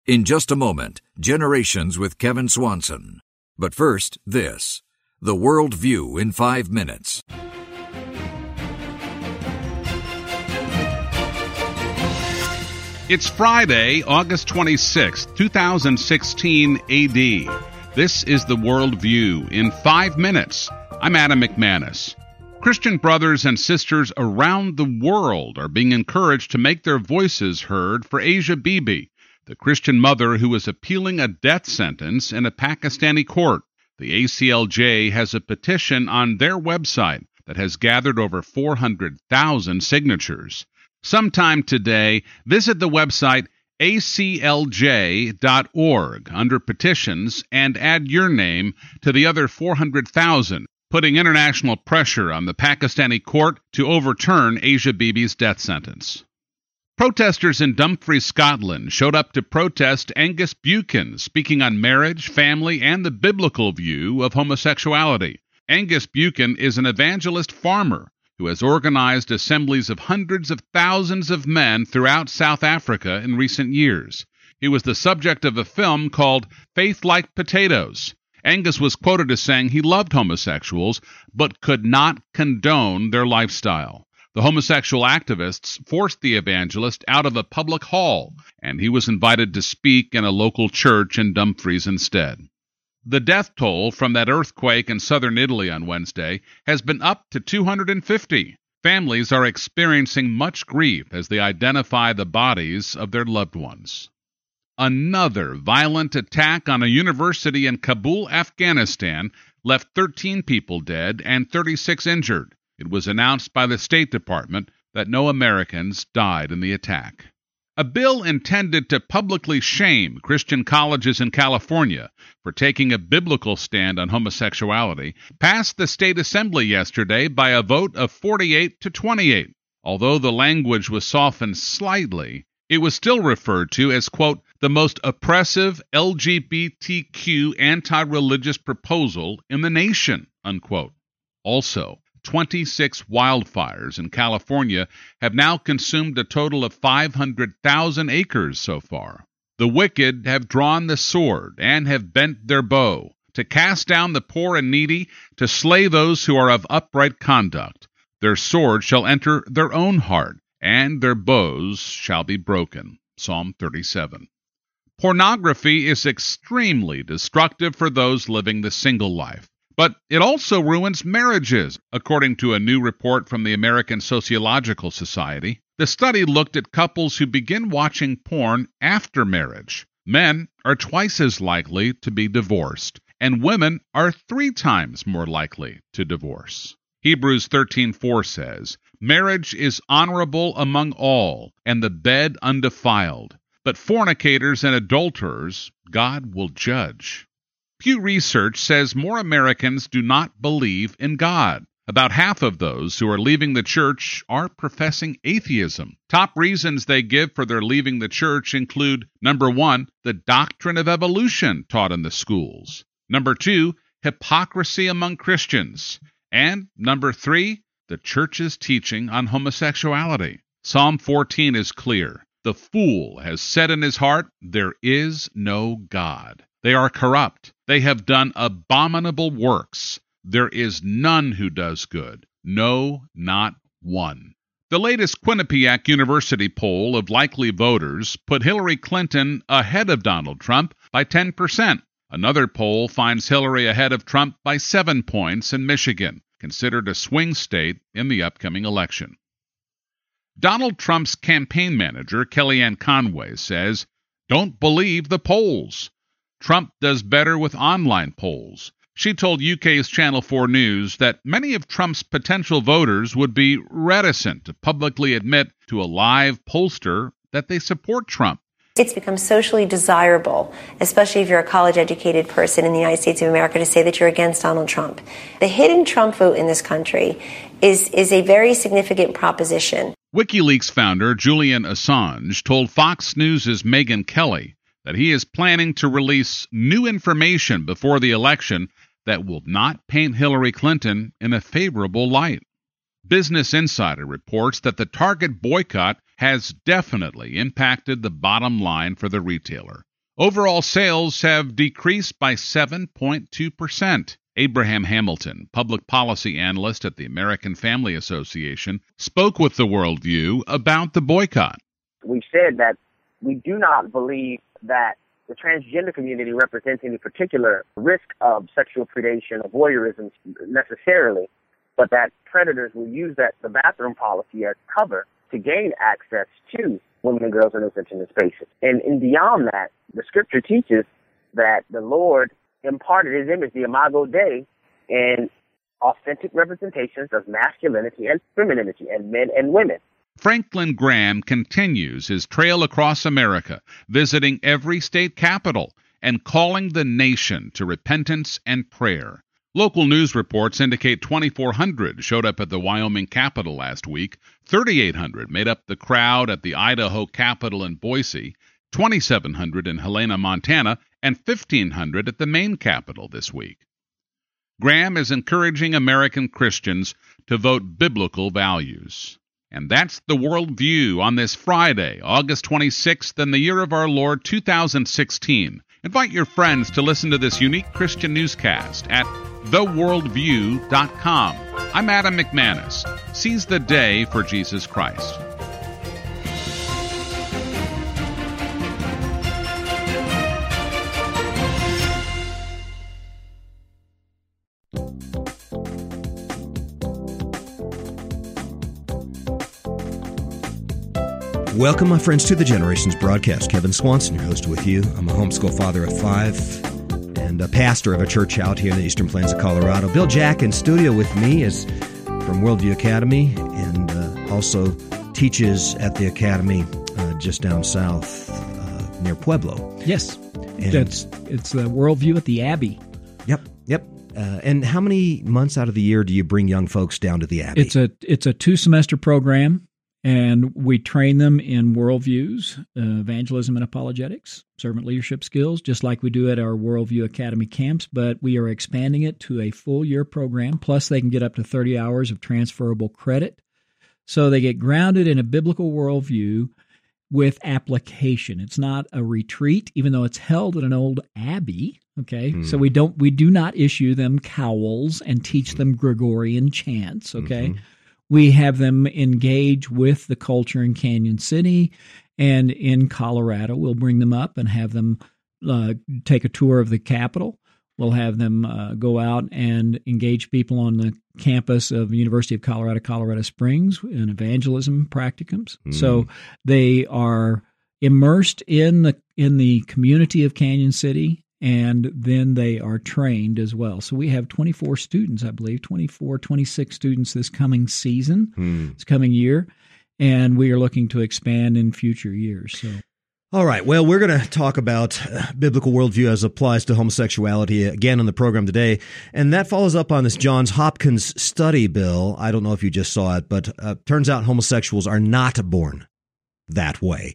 In just a moment, Generations with Kevin Swanson. But first, this. The World View in 5 minutes. It's Friday, August 26, 2016 AD. This is The World View in 5 minutes. I'm Adam McManus. Christian brothers and sisters around the world are being encouraged to make their voices heard for Asia Bibi, the Christian mother who is appealing a death sentence in a Pakistani court. The ACLJ has a petition on their website that has gathered over 400,000 signatures. Sometime today, visit the website aclj.org under petitions and add your name to the other 400,000, putting international pressure on the Pakistani court to overturn Asia Bibi's death sentence. Protesters in Dumfries, Scotland showed up to protest Angus Buchan speaking on marriage, family, and the biblical view of homosexuality. Angus Buchan is an evangelist farmer who has organized assemblies of hundreds of thousands of men throughout South Africa in recent years. He was the subject of a film called Faith Like Potatoes. Angus was quoted as saying he loved homosexuals but could not condone their lifestyle. The homosexual activists forced the evangelist out of a public hall, and he was invited to speak in a local church in Dumfries instead. The death toll from that earthquake in southern Italy on Wednesday has been up to 250. Families are experiencing much grief as they identify the bodies of their loved ones. Another violent attack on a university in Kabul, Afghanistan, left 13 people dead and 36 injured. It was announced by the State Department that no Americans died in the attack. A bill intended to publicly shame Christian colleges in California for taking a biblical stand on homosexuality passed the state assembly yesterday by a vote of 48 to 28. Although the language was softened slightly, it was still referred to as, quote, the most oppressive LGBTQ anti-religious proposal in the nation, unquote. Also, 26 wildfires in California have now consumed a total of 500,000 acres so far. The wicked have drawn the sword and have bent their bow to cast down the poor and needy, to slay those who are of upright conduct. Their sword shall enter their own heart, and their bows shall be broken. Psalm 37. Pornography is extremely destructive for those living the single life. But it also ruins marriages, according to a new report from the American Sociological Society. The study looked at couples who begin watching porn after marriage. Men are twice as likely to be divorced, and women are 3 times more likely to divorce. Hebrews 13:4 says, marriage is honorable among all, and the bed undefiled. But fornicators and adulterers God will judge. Pew Research says more Americans do not believe in God. About half of those who are leaving the church are professing atheism. Top reasons they give for their leaving the church include, number 1, the doctrine of evolution taught in the schools. Number 2, hypocrisy among Christians. And number 3, the church's teaching on homosexuality. Psalm 14 is clear. The fool has said in his heart, there is no God. They are corrupt. They have done abominable works. There is none who does good. No, not one. The latest Quinnipiac University poll of likely voters put Hillary Clinton ahead of Donald Trump by 10%. Another poll finds Hillary ahead of Trump by 7 points in Michigan, considered a swing state in the upcoming election. Donald Trump's campaign manager, Kellyanne Conway, says, don't believe the polls. Trump does better with online polls. She told UK's Channel 4 News that many of Trump's potential voters would be reticent to publicly admit to a live pollster that they support Trump. It's become socially desirable, especially if you're a college-educated person in the United States of America, to say that you're against Donald Trump. The hidden Trump vote in this country is a very significant proposition. WikiLeaks founder Julian Assange told Fox News' Megyn Kelly that he is planning to release new information before the election that will not paint Hillary Clinton in a favorable light. Business Insider reports that the Target boycott has definitely impacted the bottom line for the retailer. Overall sales have decreased by 7.2%. Abraham Hamilton, public policy analyst at the American Family Association, spoke with the Worldview about the boycott. We said that we do not believe that the transgender community represents any particular risk of sexual predation or voyeurism necessarily, but that predators will use the bathroom policy as cover to gain access to women and girls in those intimate spaces. And beyond that, the scripture teaches that the Lord imparted his image, the Imago Dei, and authentic representations of masculinity and femininity and men and women. Franklin Graham continues his trail across America, visiting every state capital and calling the nation to repentance and prayer. Local news reports indicate 2,400 showed up at the Wyoming Capitol last week, 3,800 made up the crowd at the Idaho Capitol in Boise, 2,700 in Helena, Montana, and 1,500 at the Maine Capitol this week. Graham is encouraging American Christians to vote biblical values. And that's the Worldview on this Friday, August 26th, in the year of our Lord 2016. Invite your friends to listen to this unique Christian newscast at theworldview.com. I'm Adam McManus. Seize the day for Jesus Christ. Welcome, my friends, to the Generations broadcast. Kevin Swanson, your host with you. I'm a homeschool father of 5 and a pastor of a church out here in the Eastern Plains of Colorado. Bill Jack in studio with me is from Worldview Academy and also teaches at the academy just down south near Pueblo. Yes, it's the Worldview at the Abbey. Yep. And how many months out of the year do you bring young folks down to the Abbey? It's a 2-semester program. And we train them in worldviews, evangelism and apologetics, servant leadership skills, just like we do at our Worldview Academy camps, but we are expanding it to a full-year program. Plus, they can get up to 30 hours of transferable credit. So they get grounded in a biblical worldview with application. It's not a retreat, even though it's held at an old abbey. Okay, So we do not issue them cowls and teach them Gregorian chants. Okay. Mm-hmm. We have them engage with the culture in Canyon City, and in Colorado, we'll bring them up and have them take a tour of the Capitol. We'll have them go out and engage people on the campus of University of Colorado, Colorado Springs in evangelism practicums. So they are immersed in the community of Canyon City, and then they are trained as well. So we have 24 students, I believe, 26 students this coming season, this coming year, and we are looking to expand in future years. So, all right, well, we're going to talk about biblical worldview as applies to homosexuality again on the program today, and that follows up on this Johns Hopkins study, Bill. I don't know if you just saw it, but turns out homosexuals are not born that way.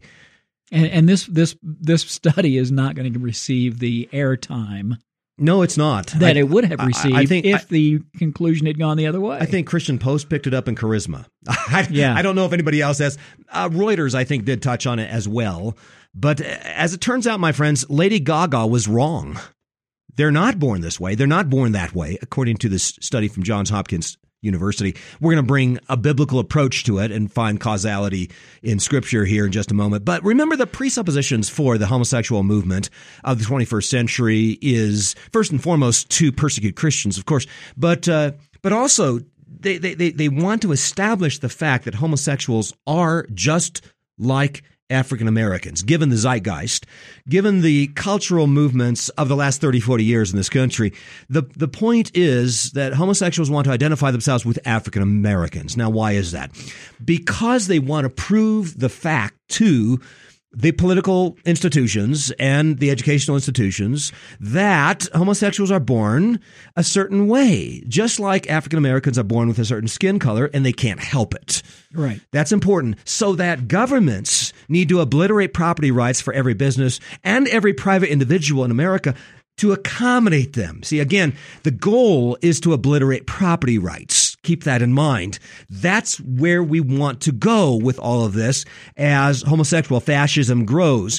And this study is not going to receive the airtime. No, it's not. That it would have received if the conclusion had gone the other way. I think Christian Post picked it up in Charisma. I don't know if anybody else has. Reuters, I think, did touch on it as well. But as it turns out, my friends, Lady Gaga was wrong. They're not born this way. They're not born that way, according to this study from Johns Hopkins University. We're going to bring a biblical approach to it and find causality in Scripture here in just a moment. But remember, the presuppositions for the homosexual movement of the 21st century is, first and foremost, to persecute Christians, of course, but also they want to establish the fact that homosexuals are just like African Americans, given the zeitgeist, given the cultural movements of the last 30, 40 years in this country. The point is that homosexuals want to identify themselves with African Americans. Now, why is that? Because they want to prove the fact to the political institutions and the educational institutions that homosexuals are born a certain way, just like African Americans are born with a certain skin color and they can't help it. Right. That's important. So that governments need to obliterate property rights for every business and every private individual in America to accommodate them. See, again, the goal is to obliterate property rights. Keep that in mind. That's where we want to go with all of this as homosexual fascism grows.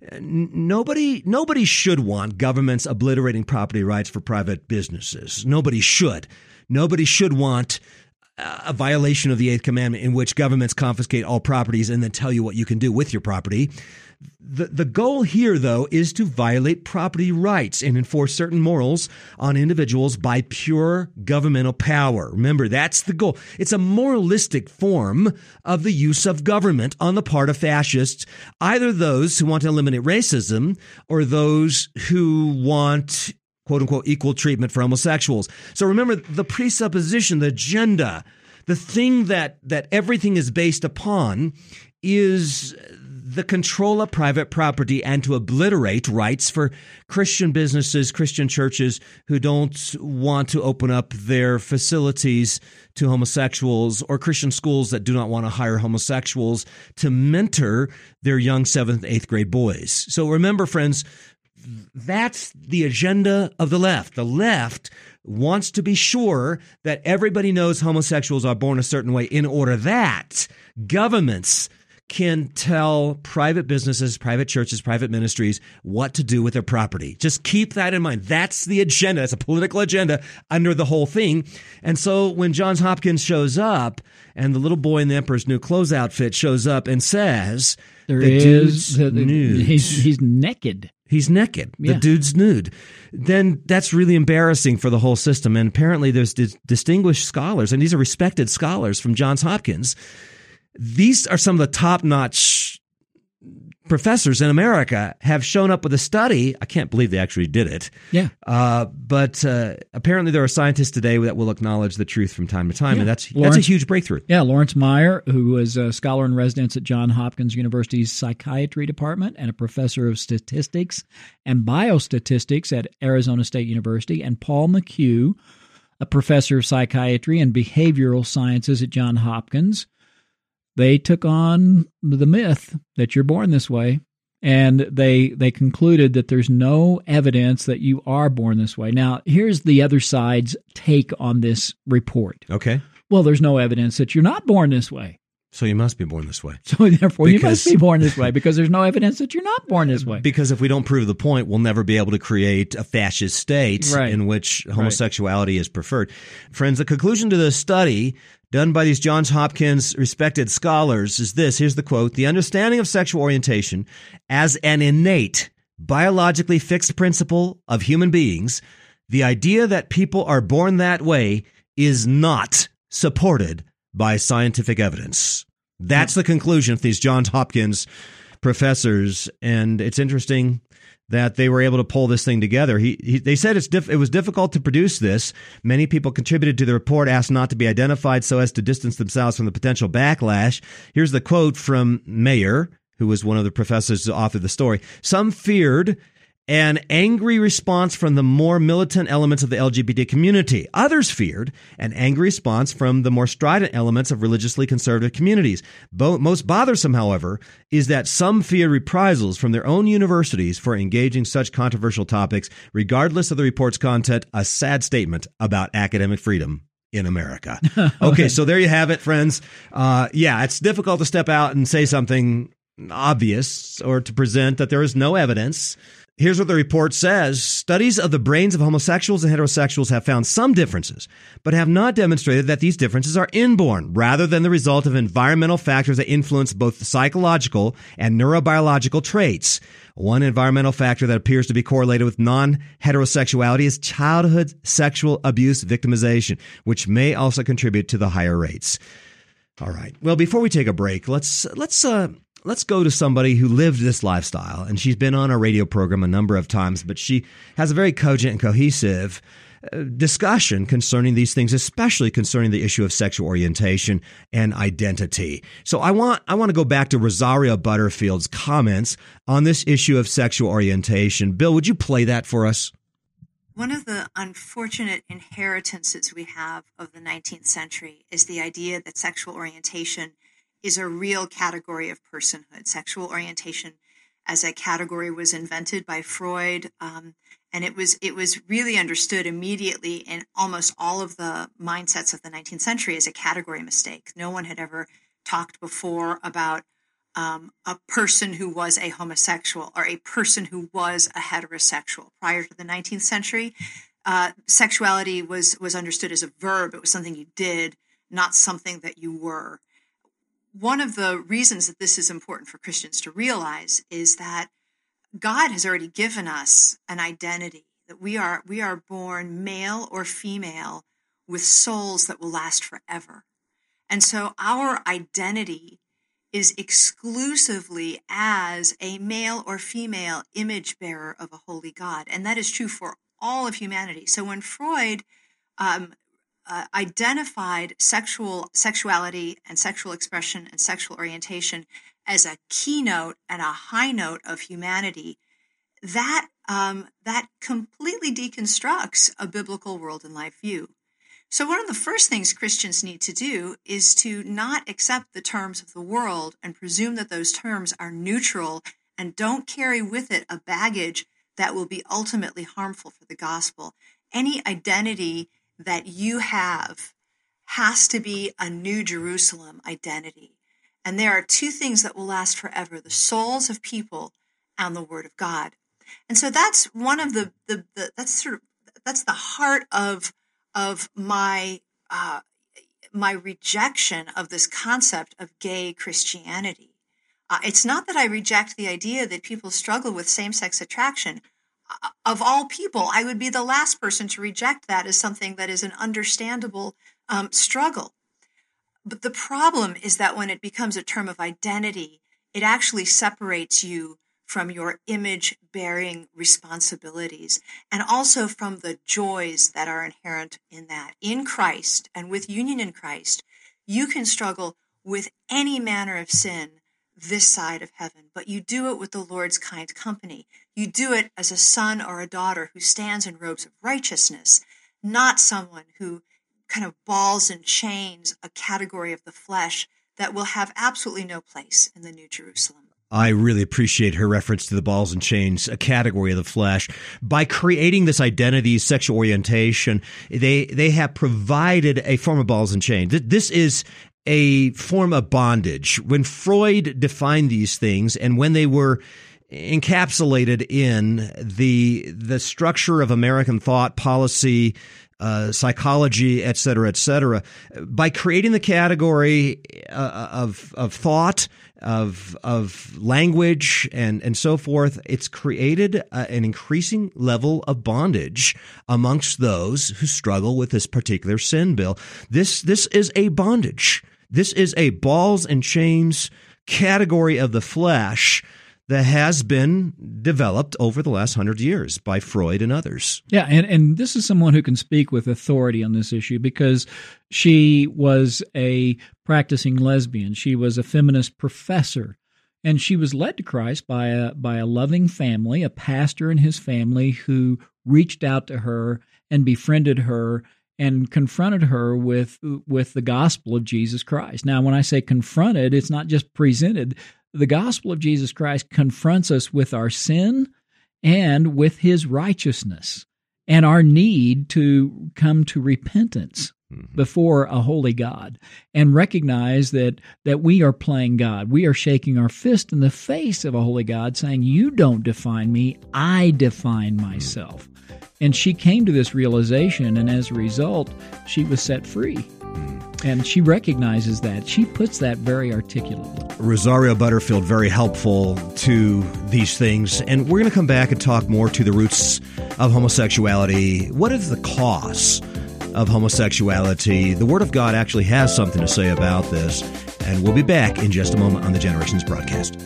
Nobody should want governments obliterating property rights for private businesses. Nobody should. Nobody should want a violation of the Eighth Commandment in which governments confiscate all properties and then tell you what you can do with your property. The goal here, though, is to violate property rights and enforce certain morals on individuals by pure governmental power. Remember, that's the goal. It's a moralistic form of the use of government on the part of fascists, either those who want to eliminate racism or those who want, quote unquote, equal treatment for homosexuals. So remember, the presupposition, the agenda, the thing that everything is based upon is the control of private property and to obliterate rights for Christian businesses, Christian churches who don't want to open up their facilities to homosexuals, or Christian schools that do not want to hire homosexuals to mentor their young 7th, 8th grade boys. So remember, friends, that's the agenda of the left. The left wants to be sure that everybody knows homosexuals are born a certain way in order that governments can tell private businesses, private churches, private ministries what to do with their property. Just keep that in mind. That's the agenda. It's a political agenda under the whole thing. And so when Johns Hopkins shows up and the little boy in the Emperor's New Clothes outfit shows up and says, he's naked. He's naked. Yeah. The dude's nude. Then that's really embarrassing for the whole system. And apparently there's distinguished scholars, and these are respected scholars from Johns Hopkins. These are some of the top-notch professors in America have shown up with a study. I can't believe they actually did it. Yeah. But apparently there are scientists today that will acknowledge the truth from time to time, and that's a huge breakthrough. Yeah, Lawrence Meyer, who was a scholar in residence at Johns Hopkins University's psychiatry department and a professor of statistics and biostatistics at Arizona State University, and Paul McHugh, a professor of psychiatry and behavioral sciences at Johns Hopkins. They took on the myth that you're born this way, and they concluded that there's no evidence that you are born this way. Now, here's the other side's take on this report. Okay. Well, there's no evidence that you're not born this way. So you must be born this way. So therefore, you must be born this way because there's no evidence that you're not born this way. Because if we don't prove the point, we'll never be able to create a fascist state in which homosexuality is preferred. Friends, the conclusion to the study done by these Johns Hopkins respected scholars is this. Here's the quote. The understanding of sexual orientation as an innate, biologically fixed principle of human beings, the idea that people are born that way is not supported by scientific evidence. That's the conclusion of these Johns Hopkins professors, and it's interesting that they were able to pull this thing together. They said it was difficult to produce this. Many people contributed to the report, asked not to be identified so as to distance themselves from the potential backlash. Here's the quote from Mayer, who was one of the professors who authored the story. Some feared an angry response from the more militant elements of the LGBT community. Others feared an angry response from the more strident elements of religiously conservative communities. Most bothersome, however, is that some feared reprisals from their own universities for engaging such controversial topics, regardless of the report's content, a sad statement about academic freedom in America. Okay, so there you have it, friends. It's difficult to step out and say something obvious or to present that there is no evidence. Here's what the report says. Studies of the brains of homosexuals and heterosexuals have found some differences, but have not demonstrated that these differences are inborn, rather than the result of environmental factors that influence both the psychological and neurobiological traits. One environmental factor that appears to be correlated with non-heterosexuality is childhood sexual abuse victimization, which may also contribute to the higher rates. All right. Well, before we take a break, let's go to somebody who lived this lifestyle, and she's been on our radio program a number of times, but she has a very cogent and cohesive discussion concerning these things, especially concerning the issue of sexual orientation and identity. So I want to go back to Rosaria Butterfield's comments on this issue of sexual orientation. Bill, would you play that for us? One of the unfortunate inheritances we have of the 19th century is the idea that sexual orientation is a real category of personhood. Sexual orientation as a category was invented by Freud. And it was really understood immediately in almost all of the mindsets of the 19th century as a category mistake. No one had ever talked before about a person who was a homosexual or a person who was a heterosexual. Prior to the 19th century, sexuality was understood as a verb. It was something you did, not something that you were. One of the reasons that this is important for Christians to realize is that God has already given us an identity, that we are born male or female with souls that will last forever. And so our identity is exclusively as a male or female image bearer of a holy God. And that is true for all of humanity. So when Freud identified sexuality and sexual expression and sexual orientation as a keynote and a high note of humanity, that completely deconstructs a biblical world and life view. So one of the first things Christians need to do is to not accept the terms of the world and presume that those terms are neutral and don't carry with it a baggage that will be ultimately harmful for the gospel. Any identity that you have has to be a New Jerusalem identity. And there are two things that will last forever: the souls of people and the Word of God. And so that's one of that's the heart of my rejection of this concept of gay Christianity. It's not that I reject the idea that people struggle with same-sex attraction. Of all people, I would be the last person to reject that as something that is an understandable struggle. But the problem is that when it becomes a term of identity, it actually separates you from your image-bearing responsibilities and also from the joys that are inherent in that. In Christ and with union in Christ, you can struggle with any manner of sin this side of heaven, but you do it with the Lord's kind company. You do it as a son or a daughter who stands in robes of righteousness, not someone who kind of balls and chains a category of the flesh that will have absolutely no place in the New Jerusalem. I really appreciate her reference to the balls and chains, a category of the flesh. By creating this identity, sexual orientation, they have provided a form of balls and chains. This is a form of bondage. When Freud defined these things and when they were encapsulated in the structure of American thought, policy, psychology, et cetera, by creating the category of thought, of language, and so forth, it's created an increasing level of bondage amongst those who struggle with this particular sin, Bill. This is a bondage. This is a balls and chains category of the flesh that has been developed over the last 100 years by Freud and others. Yeah, and this is someone who can speak with authority on this issue because she was a practicing lesbian. She was a feminist professor, and she was led to Christ by a loving family, a pastor and his family who reached out to her and befriended her and confronted her with the gospel of Jesus Christ. Now, when I say confronted, it's not just presented. The gospel of Jesus Christ confronts us with our sin and with his righteousness and our need to come to repentance before a holy God and recognize that we are playing God. We are shaking our fist in the face of a holy God saying, you don't define me, I define myself. And she came to this realization, and as a result, she was set free. And she recognizes that. She puts that very articulately. Rosario Butterfield, very helpful to these things. And we're going to come back and talk more to the roots of homosexuality. What is the cause of homosexuality? The Word of God actually has something to say about this. And we'll be back in just a moment on the Generations broadcast.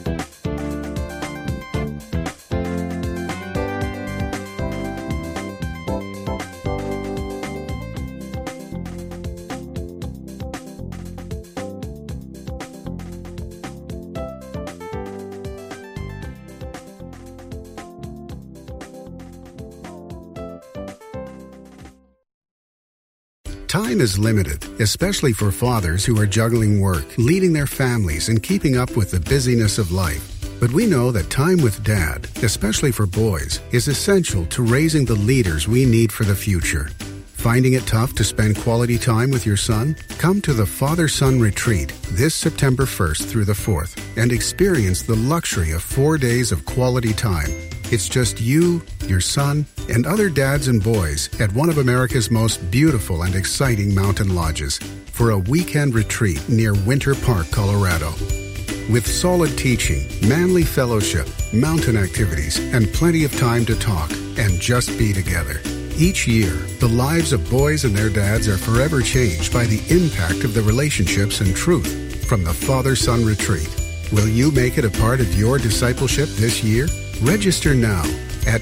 Time is limited, especially for fathers who are juggling work, leading their families, and keeping up with the busyness of life. But we know that time with Dad, especially for boys, is essential to raising the leaders we need for the future. Finding it tough to spend quality time with your son? Come to the Father-Son Retreat this September 1st through the 4th and experience the luxury of 4 days of quality time. It's just you, your son, and other dads and boys at one of America's most beautiful and exciting mountain lodges for a weekend retreat near Winter Park, Colorado. With solid teaching, manly fellowship, mountain activities, and plenty of time to talk and just be together. Each year, the lives of boys and their dads are forever changed by the impact of the relationships and truth from the Father-Son Retreat. Will you make it a part of your discipleship this year? Register now at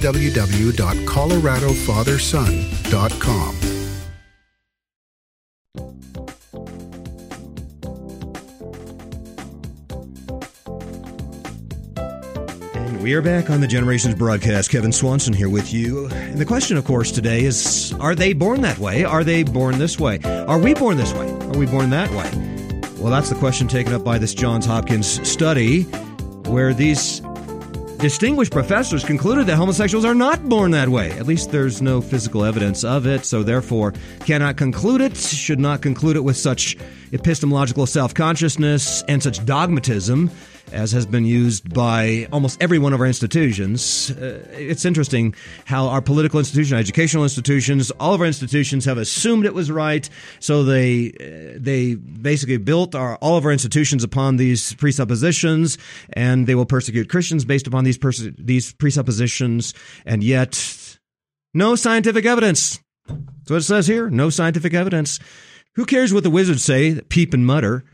www.coloradofatherson.com. We are back on the Generations broadcast. Kevin Swanson here with you. And the question, of course, today is, are they born that way? Are they born this way? Are we born this way? Are we born that way? Well, that's the question taken up by this Johns Hopkins study, where these distinguished professors concluded that homosexuals are not born that way. At least there's no physical evidence of it, so therefore cannot conclude it, should not conclude it with such epistemological self-consciousness and such dogmatism as has been used by almost every one of our institutions. It's interesting how our political institutions, educational institutions, all of our institutions have assumed it was right, so they basically built all of our institutions upon these presuppositions, and they will persecute Christians based upon these presuppositions, and yet no scientific evidence. That's what it says here, no scientific evidence. Who cares what the wizards say, peep and mutter?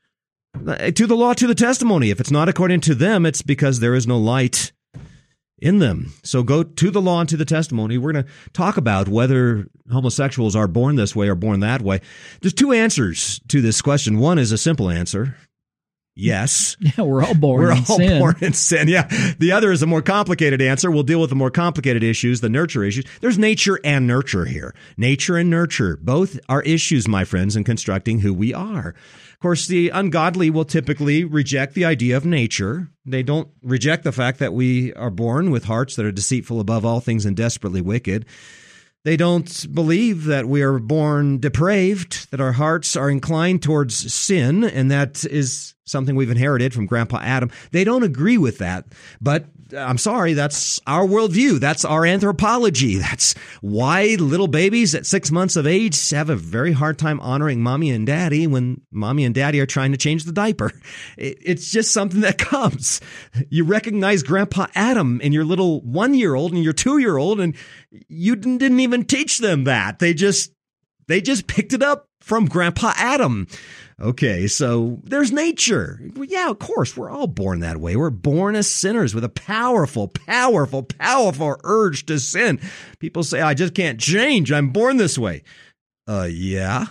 To the law, to the testimony. If it's not according to them, it's because there is no light in them. So go to the law and to the testimony. We're going to talk about whether homosexuals are born this way or born that way. There's two answers to this question. One is a simple answer. Yes. Yeah, we're all born in sin. We're all born in sin, yeah. The other is a more complicated answer. We'll deal with the more complicated issues, the nurture issues. There's nature and nurture here. Nature and nurture, both are issues, my friends, in constructing who we are. Of course, the ungodly will typically reject the idea of nature. They don't reject the fact that we are born with hearts that are deceitful above all things and desperately wicked. They don't believe that we are born depraved, that our hearts are inclined towards sin, and that is something we've inherited from Grandpa Adam. They don't agree with that, but I'm sorry, that's our worldview. That's our anthropology. That's why little babies at 6 months of age have a very hard time honoring mommy and daddy when mommy and daddy are trying to change the diaper. It's just something that comes. You recognize Grandpa Adam in your little 1-year-old and your 2-year-old, and you didn't even teach them that. They just picked it up from Grandpa Adam. Okay, so there's nature. Yeah, of course, we're all born that way. We're born as sinners with a powerful, powerful, powerful urge to sin. People say, I just can't change. I'm born this way. Yeah.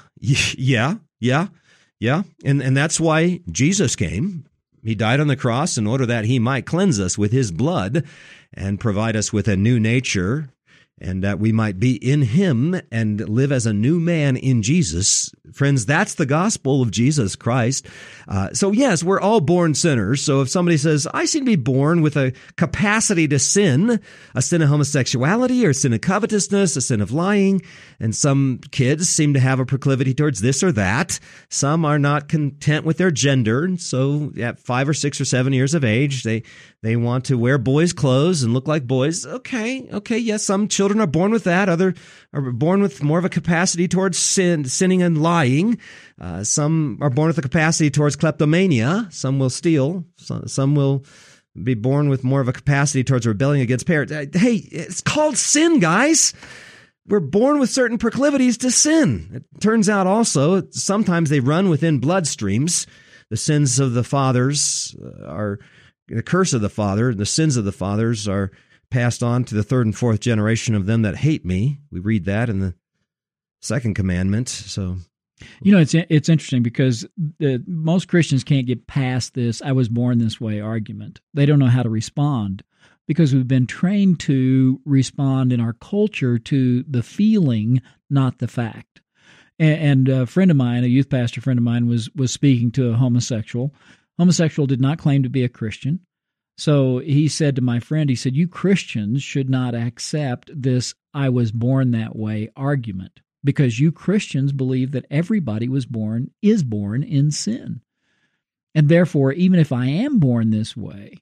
And that's why Jesus came. He died on the cross in order that he might cleanse us with his blood and provide us with a new nature, and that we might be in him and live as a new man in Jesus. Friends, that's the gospel of Jesus Christ. So yes, we're all born sinners. So if somebody says, I seem to be born with a capacity to sin, a sin of homosexuality or a sin of covetousness, a sin of lying, and some kids seem to have a proclivity towards this or that. Some are not content with their gender. And so at 5 or 6 or 7 years of age, they want to wear boys' clothes and look like boys. Okay, yes, some children are born with that. Other are born with more of a capacity towards sinning and lying. Some are born with a capacity towards kleptomania. Some will steal. Some will be born with more of a capacity towards rebelling against parents. Hey, it's called sin, guys. We're born with certain proclivities to sin. It turns out also sometimes they run within bloodstreams. The sins of the fathers are the curse of the father. The sins of the fathers are passed on to the 3rd and 4th generation of them that hate me. We read that in the 2nd commandment. So, it's interesting because most Christians can't get past this "I was born this way" argument. They don't know how to respond because we've been trained to respond in our culture to the feeling, not the fact. And a friend of mine, a youth pastor friend of mine, was speaking to a homosexual. Homosexual did not claim to be a Christian. So he said to my friend, he said, you Christians should not accept this "I was born that way" argument, because you Christians believe that everybody is born in sin. And therefore, even if I am born this way,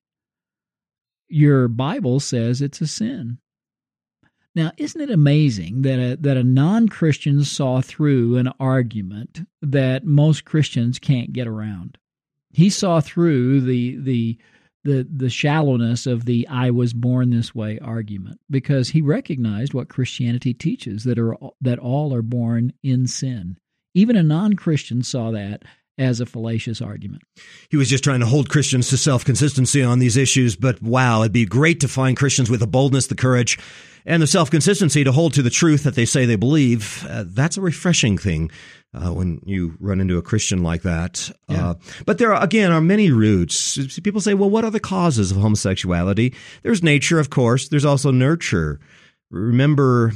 your Bible says it's a sin. Now, isn't it amazing that a non-Christian saw through an argument that most Christians can't get around? He saw through the shallowness of the "I was born this way" argument, because he recognized what Christianity teaches, that all are born in sin. Even a non-Christian saw that as a fallacious argument. He was just trying to hold Christians to self-consistency on these issues, but wow, it'd be great to find Christians with the boldness, the courage, and the self-consistency to hold to the truth that they say they believe. That's a refreshing thing when you run into a Christian like that. Yeah. But there, are many roots. People say, well, what are the causes of homosexuality? There's nature, of course. There's also nurture. Remember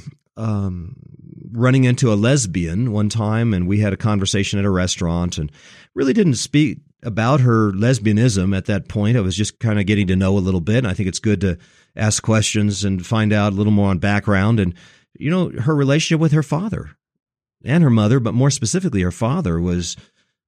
running into a lesbian one time, and we had a conversation at a restaurant and really didn't speak about her lesbianism at that point. I was just kind of getting to know a little bit, and I think it's good to ask questions and find out a little more on background. And, her relationship with her father and her mother, but more specifically her father, was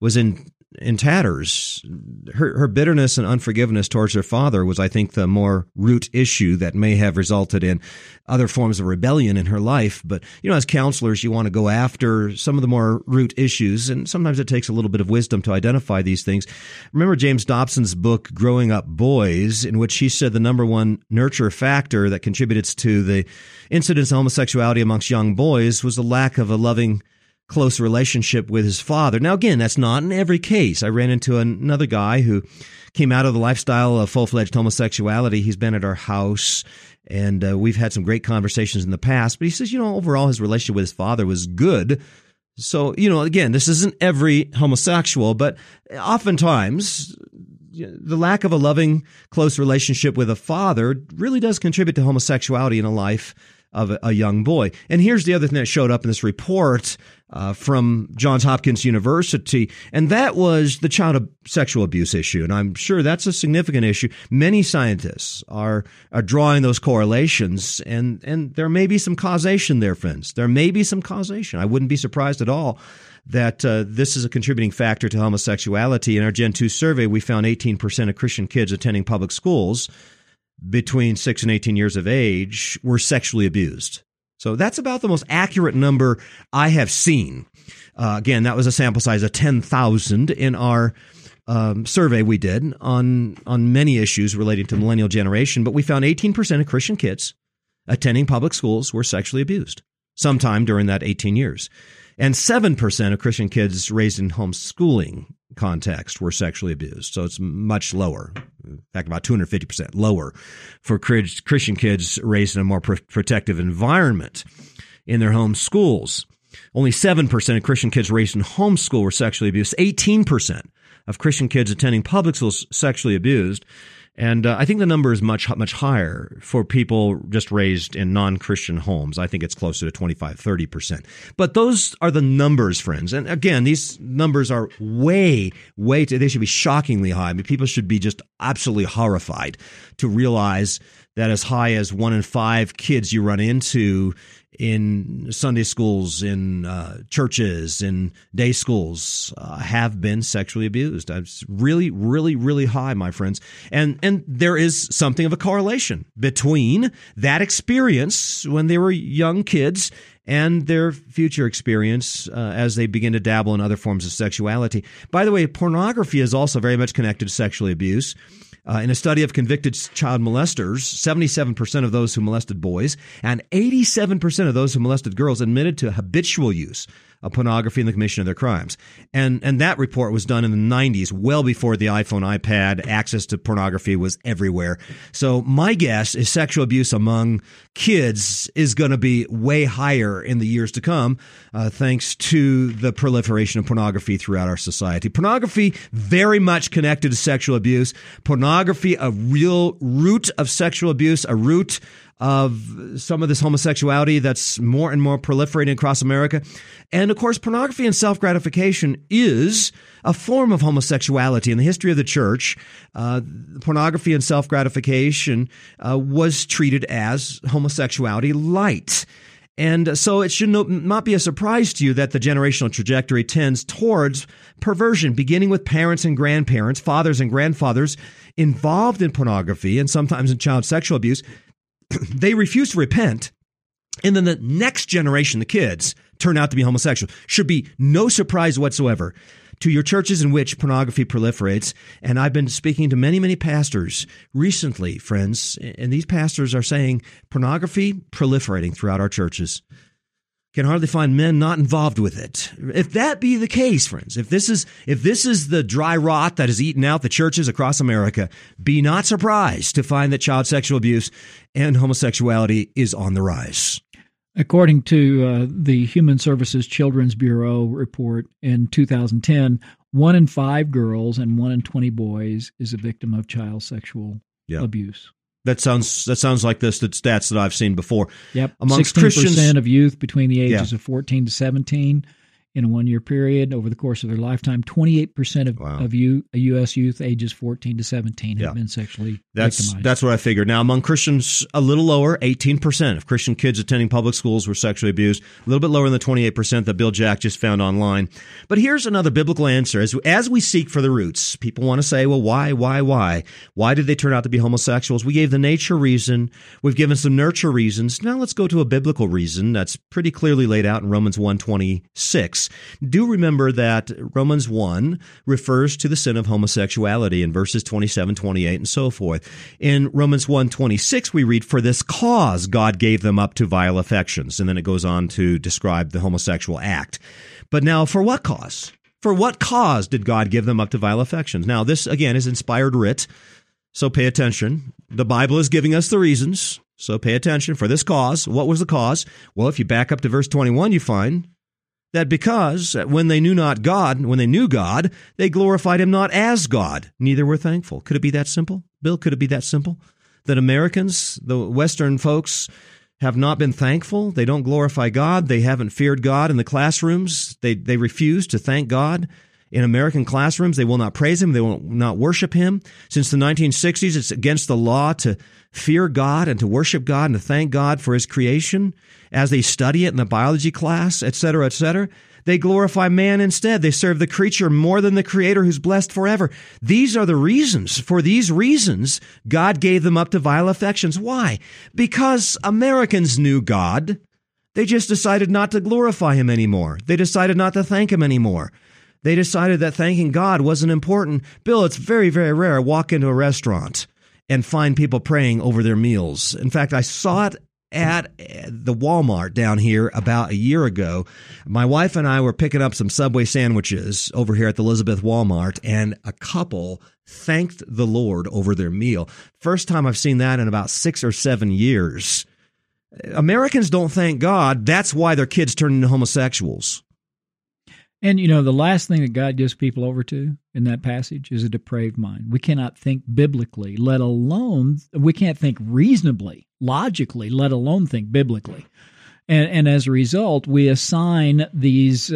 in tatters. Her bitterness and unforgiveness towards her father was, I think, the more root issue that may have resulted in other forms of rebellion in her life. But, as counselors, you want to go after some of the more root issues, and sometimes it takes a little bit of wisdom to identify these things. Remember James Dobson's book, Growing Up Boys, in which he said the number one nurture factor that contributed to the incidence of homosexuality amongst young boys was the lack of a loving, close relationship with his father. Now, again, that's not in every case. I ran into another guy who came out of the lifestyle of full-fledged homosexuality. He's been at our house, and we've had some great conversations in the past. But he says, overall, his relationship with his father was good. So, again, this isn't every homosexual, but oftentimes the lack of a loving, close relationship with a father really does contribute to homosexuality in a life of a young boy. And here's the other thing that showed up in this report from Johns Hopkins University, and that was the child sexual abuse issue. And I'm sure that's a significant issue. Many scientists are drawing those correlations, and there may be some causation there, friends. There may be some causation. I wouldn't be surprised at all that this is a contributing factor to homosexuality. In our Gen 2 survey, we found 18% of Christian kids attending public schools between 6 and 18 years of age were sexually abused. So that's about the most accurate number I have seen. Again, that was a sample size of 10,000 in our survey we did on many issues relating to the millennial generation. But we found 18% of Christian kids attending public schools were sexually abused sometime during that 18 years. And 7% of Christian kids raised in homeschooling context were sexually abused. So it's much lower. In fact, about 250% lower for Christian kids raised in a more protective environment in their home schools. Only 7% of Christian kids raised in homeschool were sexually abused. 18% of Christian kids attending public schools sexually abused. And I think the number is much, much higher for people just raised in non-Christian homes. I think it's closer to 25-30%. But those are the numbers, friends. And again, these numbers are they should be shockingly high. I mean, people should be just absolutely horrified to realize that as high as 1 in 5 kids you run into in Sunday schools, in churches, in day schools have been sexually abused. It's really, really, really high, my friends. And there is something of a correlation between that experience when they were young kids and their future experience as they begin to dabble in other forms of sexuality. By the way, pornography is also very much connected to sexual abuse. In a study of convicted child molesters, 77% of those who molested boys and 87% of those who molested girls admitted to habitual use of pornography in the commission of their crimes. And that report was done in the 90s, well before the iPhone, iPad. Access to pornography was everywhere. So my guess is sexual abuse among kids is going to be way higher in the years to come, thanks to the proliferation of pornography throughout our society. Pornography, very much connected to sexual abuse. Pornography pornography a real root of sexual abuse, a root of some of this homosexuality that's more and more proliferating across America? And of course, pornography and self-gratification is a form of homosexuality. In the history of the church, pornography and self-gratification was treated as homosexuality light. And so it should not be a surprise to you that the generational trajectory tends towards perversion, beginning with parents and grandparents, fathers and grandfathers involved in pornography and sometimes in child sexual abuse. They refuse to repent. And then the next generation, the kids, turn out to be homosexual. Should be no surprise whatsoever to your churches in which pornography proliferates. And I've been speaking to many, many pastors recently, friends, and these pastors are saying pornography proliferating throughout our churches. Can hardly find men not involved with it. If that be the case, friends, if this is the dry rot that has eaten out the churches across America, be not surprised to find that child sexual abuse and homosexuality is on the rise. According to the Human Services Children's Bureau report in 2010, 1 in 5 girls and 1 in 20 boys is a victim of child sexual abuse. That sounds like the stats that I've seen before. Yep, amongst 16% Christians of youth between the ages of 14 to 17 in a one-year period over the course of their lifetime. 28% of U.S. youth ages 14 to 17 have been sexually victimized. That's what I figured. Now, among Christians, a little lower, 18% of Christian kids attending public schools were sexually abused, a little bit lower than the 28% that Bill Jack just found online. But here's another biblical answer. As we seek for the roots, people want to say, well, why? Why did they turn out to be homosexuals? We gave the nature reason. We've given some nurture reasons. Now let's go to a biblical reason that's pretty clearly laid out in Romans 1:26. Do remember that Romans 1 refers to the sin of homosexuality in verses 27, 28, and so forth. In Romans 1:26, we read, "For this cause God gave them up to vile affections." And then it goes on to describe the homosexual act. But now, for what cause? For what cause did God give them up to vile affections? Now, this, again, is inspired writ, so pay attention. The Bible is giving us the reasons, so pay attention. For this cause, what was the cause? Well, if you back up to verse 21, you find that because when they knew not God, when they knew God, they glorified him not as God, neither were thankful. Could it be that simple? Bill, could it be that simple? That Americans, the Western folks, have not been thankful? They don't glorify God. They haven't feared God in the classrooms. They refuse to thank God. In American classrooms, they will not praise him. They will not worship him. Since the 1960s, it's against the law to fear God and to worship God and to thank God for his creation as they study it in the biology class, etc., etc. They glorify man instead. They serve the creature more than the Creator who's blessed forever. These are the reasons. For these reasons, God gave them up to vile affections. Why? Because Americans knew God. They just decided not to glorify him anymore. They decided not to thank him anymore. They decided that thanking God wasn't important. Bill, it's very, very rare I walk into a restaurant and find people praying over their meals. In fact, I saw it at the Walmart down here about a year ago. My wife and I were picking up some Subway sandwiches over here at the Elizabeth Walmart, and a couple thanked the Lord over their meal. First time I've seen that in about 6 or 7 years. Americans don't thank God. That's why their kids turn into homosexuals. And, the last thing that God gives people over to in that passage is a depraved mind. We cannot think biblically, we can't think reasonably, logically, let alone think biblically. And as a result, we assign these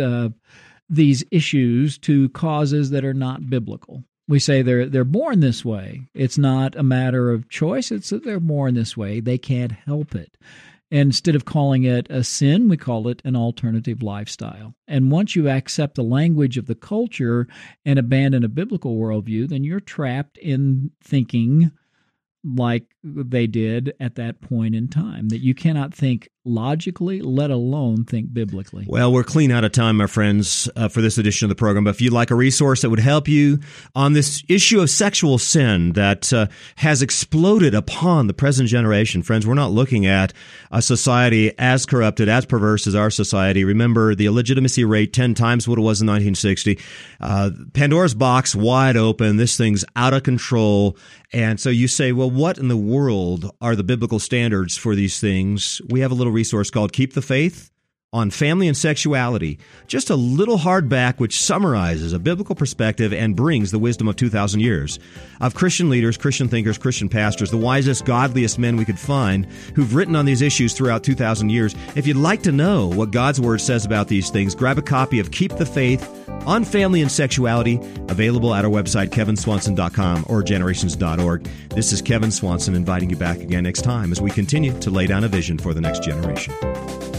issues to causes that are not biblical. We say they're born this way. It's not a matter of choice. It's that they're born this way. They can't help it. And instead of calling it a sin, we call it an alternative lifestyle. And once you accept the language of the culture and abandon a biblical worldview, then you're trapped in thinking like they did at that point in time, that you cannot think logically, let alone think biblically. Well, we're clean out of time, my friends, for this edition of the program. But if you'd like a resource that would help you on this issue of sexual sin that has exploded upon the present generation, friends, we're not looking at a society as corrupted, as perverse as our society. Remember, the illegitimacy rate 10 times what it was in 1960. Pandora's box wide open. This thing's out of control. And so you say, well, what in the world are the biblical standards for these things? We have a little resource called Keep the Faith, on family and sexuality, just a little hardback which summarizes a biblical perspective and brings the wisdom of 2,000 years of Christian leaders, Christian thinkers, Christian pastors, the wisest, godliest men we could find who've written on these issues throughout 2,000 years. If you'd like to know what God's Word says about these things, grab a copy of Keep the Faith on Family and Sexuality, available at our website, kevinswanson.com or generations.org. This is Kevin Swanson inviting you back again next time as we continue to lay down a vision for the next generation.